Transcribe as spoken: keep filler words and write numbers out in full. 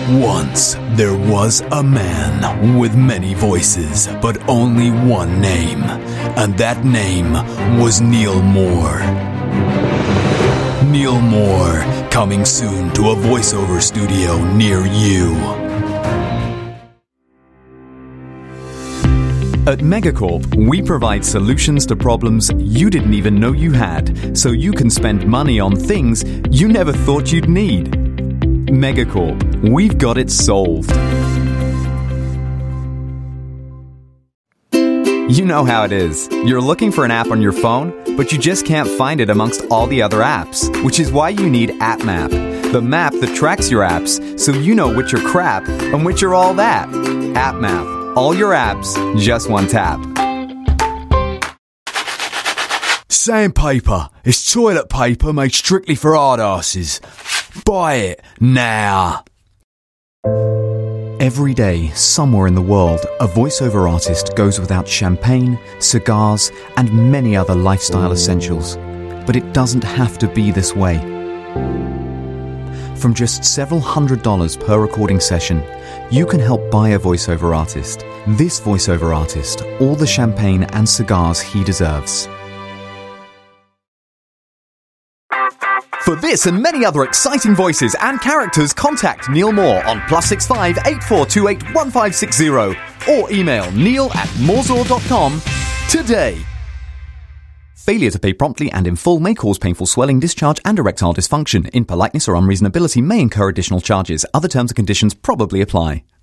Once there was a man with many voices, but only one name, and that name was Neil Moore. Neil Moore, coming soon to a voiceover studio near you. At Megacorp, we provide solutions to problems you didn't even know you had, so you can spend money on things you never thought you'd need. Megacorp, we've got it solved. You know how it is. You're looking for an app on your phone, but you just can't find it amongst all the other apps, which is why you need AppMap, the map that tracks your apps so you know which are crap and which are all that. AppMap, all your apps, just one tap. Sandpaper. It's toilet paper made strictly for hard asses. Buy it now. Every day, somewhere in the world, a voiceover artist goes without champagne, cigars, and many other lifestyle essentials. But it doesn't have to be this way. From just several hundred dollars per recording session, you can help buy a voiceover artist, this voiceover artist, all the champagne and cigars he deserves. For this and many other exciting voices and characters, contact Neil Moore on plus six five eight four two eight one five six zero or email neil at morzor dot com today. Failure to pay promptly and in full may cause painful swelling, discharge, and erectile dysfunction. Impoliteness or unreasonability may incur additional charges. Other terms and conditions probably apply.